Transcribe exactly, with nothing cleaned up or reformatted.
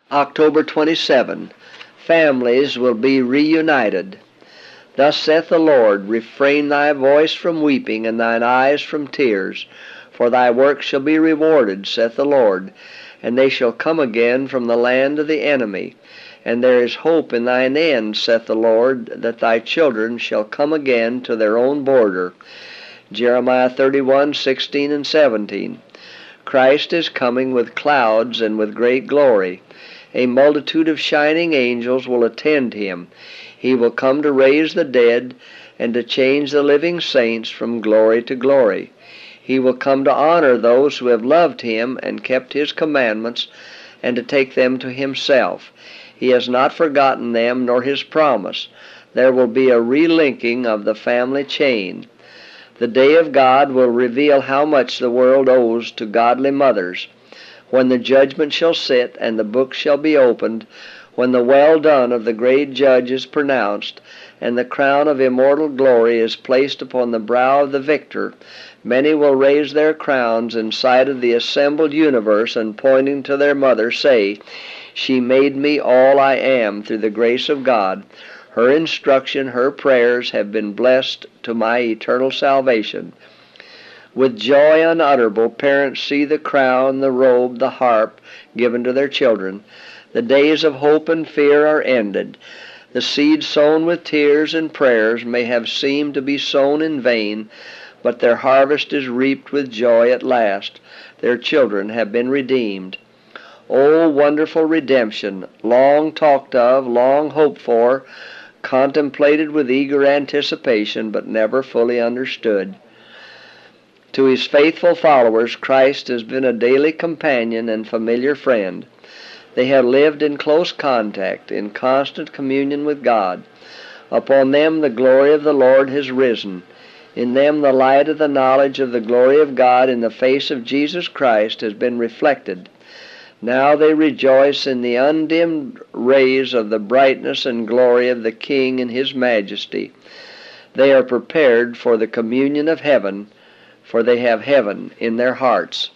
October twenty-seventh. Families will be reunited. Thus saith the Lord, refrain thy voice from weeping, and thine eyes from tears, for thy work shall be rewarded, saith the Lord, and they shall come again from the land of the enemy. And there is hope in thine end, saith the Lord, that thy children shall come again to their own border. Jeremiah thirty-one, sixteen and seventeen. Christ is coming with clouds and with great glory. A multitude of shining angels will attend him. He will come to raise the dead and to change the living saints from glory to glory. He will come to honor those who have loved him and kept his commandments, and to take them to himself. He has not forgotten them nor his promise. There will be a relinking of the family chain. The day of God will reveal how much the world owes to godly mothers. When the judgment shall sit and the book shall be opened, when the well done of the great judge is pronounced, and the crown of immortal glory is placed upon the brow of the victor, many will raise their crowns in sight of the assembled universe, and pointing to their mother say, "She made me all I am through the grace of God. Her instruction, her prayers have been blessed to my eternal salvation." With joy unutterable, parents see the crown, the robe, the harp given to their children. The days of hope and fear are ended. The seed sown with tears and prayers may have seemed to be sown in vain, but their harvest is reaped with joy at last. Their children have been redeemed. O wonderful redemption, long talked of, long hoped for, contemplated with eager anticipation, but never fully understood. To his faithful followers, Christ has been a daily companion and familiar friend. They have lived in close contact, in constant communion with God. Upon them the glory of the Lord has risen. In them the light of the knowledge of the glory of God in the face of Jesus Christ has been reflected. Now they rejoice in the undimmed rays of the brightness and glory of the King in his majesty. They are prepared for the communion of heaven, for they have heaven in their hearts.